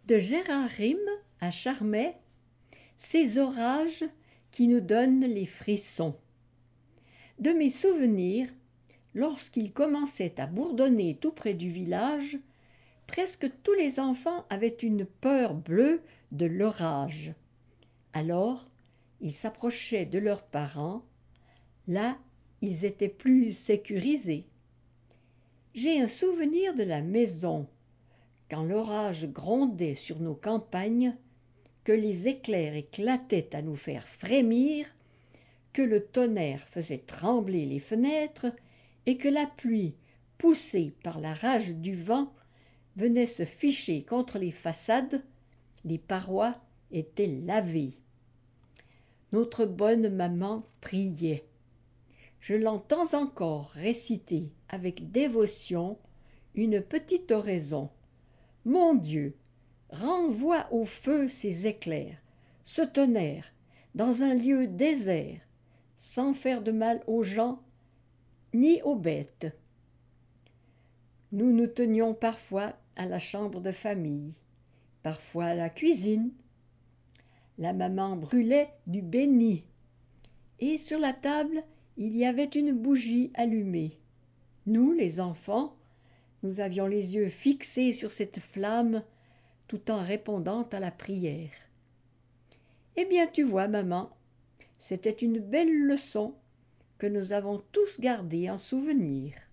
De Gérard Rime à Charmey, ces orages qui nous donnent les frissons. De mes souvenirs, lorsqu'il commençait à bourdonner tout près du village, presque tous les enfants avaient une peur bleue de l'orage. Alors, ils s'approchaient de leurs parents. Là, ils étaient plus sécurisés. J'ai un souvenir de la maison, quand l'orage grondait sur nos campagnes, que les éclairs éclataient à nous faire frémir, que le tonnerre faisait trembler les fenêtres et que la pluie, poussée par la rage du vent, venait se ficher contre les façades. Les parois étaient lavées. Notre bonne maman priait. Je l'entends encore réciter avec dévotion une petite oraison. Mon Dieu, renvoie au feu ces éclairs, ce tonnerre, dans un lieu désert, sans faire de mal aux gens ni aux bêtes. Nous nous tenions parfois à la chambre de famille, parfois à la cuisine. La maman brûlait du béni, et sur la table il y avait une bougie allumée. Nous, les enfants, nous avions les yeux fixés sur cette flamme tout en répondant à la prière. Eh bien, tu vois, maman, c'était une belle leçon que nous avons tous gardée en souvenir.